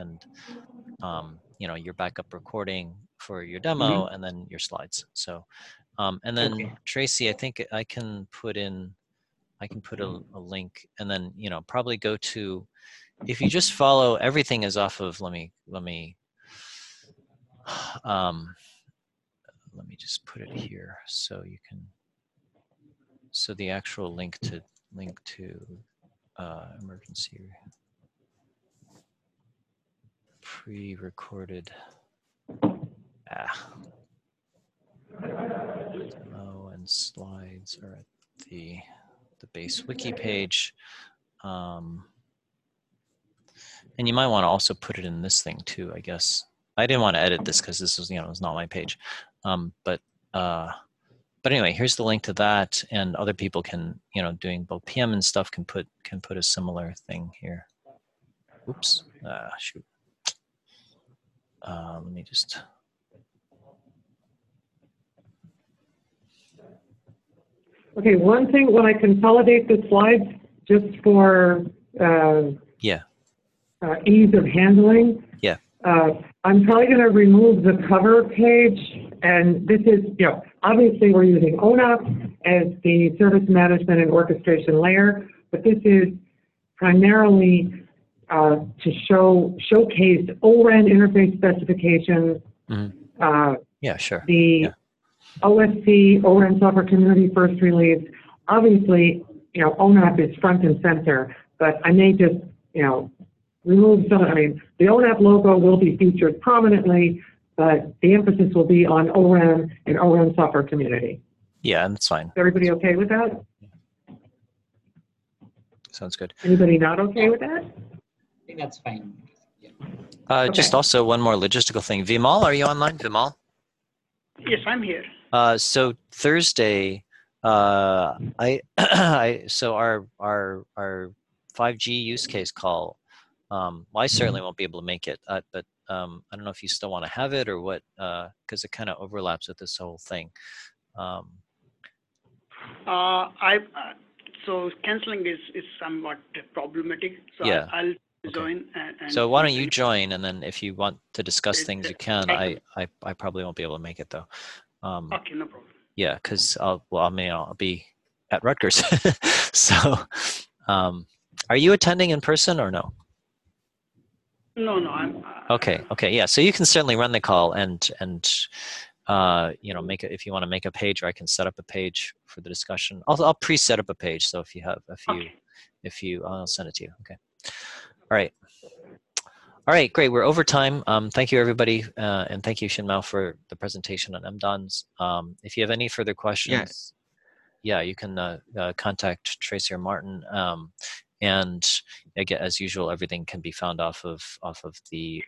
your backup recording for your demo, and then your slides. So, and then Tracy, I think I can put a link, and then probably go to, if you just follow, everything is off of. Let me just put it here so you can. So the actual link to emergency pre-recorded demo and slides are at the base wiki page, and you might want to also put it in this thing too, I guess. I didn't want to edit this because this was it's not my page, but anyway, here's the link to that, and other people can, doing bulk PM and stuff can put a similar thing here. Oops, shoot. Let me just. Okay, one thing, when I consolidate the slides, just for ease of handling. Yeah. I'm probably going to remove the cover page, and this is, obviously we're using ONAP as the service management and orchestration layer, but this is primarily to showcase ORAN interface specifications. Yeah, sure. The OSC, ORAN Software Community first release. Obviously, ONAP is front and center, but I may just, remove some. The ONAP logo will be featured prominently, but the emphasis will be on ORAN and ORAN Software Community. Yeah, that's fine. Is everybody okay with that? Sounds good. Anybody not okay with that? I think that's fine. Yeah. Just also one more logistical thing. Vimal, are you online, Vimal? Yes, I'm here. So Thursday, so our 5G use case call. I certainly won't be able to make it, but I don't know if you still want to have it or what, because it kind of overlaps with this whole thing. So canceling is somewhat problematic. So yeah. I'll join. And so why don't you join, and then if you want to discuss things, you can. I probably won't be able to make it though. Okay, no problem. Yeah, because I'll be at Rutgers. So, are you attending in person or no? No, I'm. Okay, yeah. So you can certainly run the call and make it if you want to make a page, or I can set up a page for the discussion. I'll pre-set up a page. So if you I'll send it to you. Okay. All right, great. We're over time. Thank you, everybody, and thank you, Shin Mao, for the presentation on MDONS. If you have any further questions, you can contact Tracy or Martin. And again, as usual, everything can be found off of the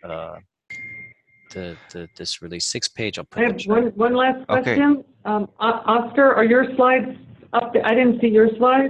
this release 6 page. I'll put. I have one last question. Okay. Oscar, are your slides up? I didn't see your slides.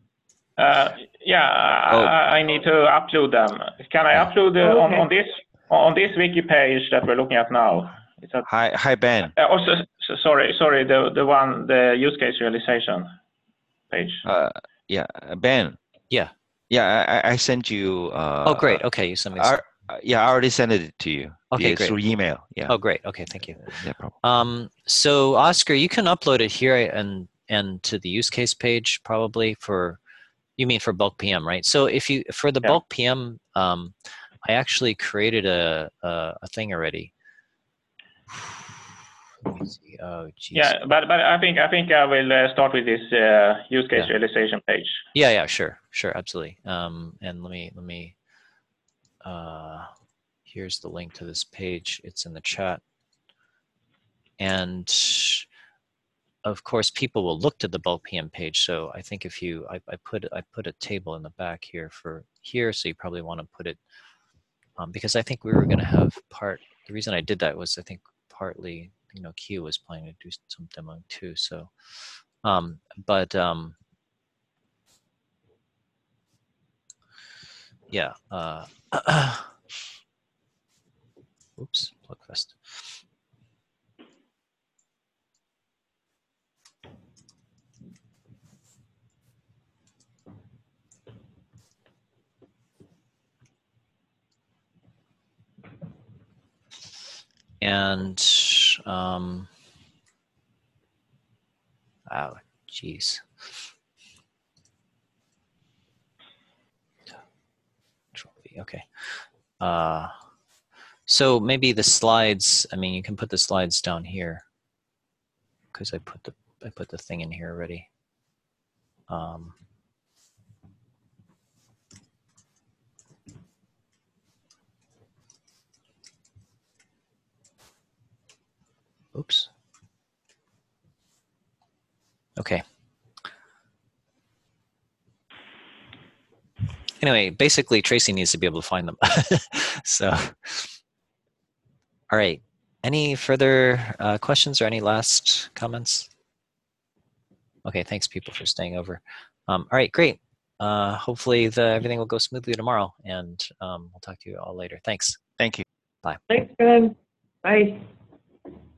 I need to upload them. Can I upload on this wiki page that we're looking at now? Hi Ben. Sorry, the use case realization page. Ben. Yeah, I sent you. Oh, great. Okay, you sent me. I already sent it to you. Okay, great. Through email. Yeah. Oh, great. Okay, thank you. No problem. So Oscar, you can upload it here and to the use case page probably for. You mean for bulk PM, right? So if you for the bulk PM I actually created a thing already. Let me see. Oh, geez. Yeah, but I think I will start with this use case realization page. Yeah, sure, absolutely. And let me. Here's the link to this page. It's in the chat. And of course, people will look to the bulk PM page. So I think if you, I put a table in the back here for here. So you probably want to put it because I think we were going to have the reason I did that was I think partly, Q was planning to do some demoing too. So, yeah. Oops, Plugfest. And oh, geez. Control V. Okay. So maybe the slides. I mean, you can put the slides down here because I put the thing in here already. Oops. Okay. Anyway, basically Tracy needs to be able to find them. So, all right. Any further questions or any last comments? Okay, thanks people for staying over. All right, great. Hopefully everything will go smoothly tomorrow, and we'll talk to you all later. Thanks. Thank you. Bye. Thanks, Ben. Bye.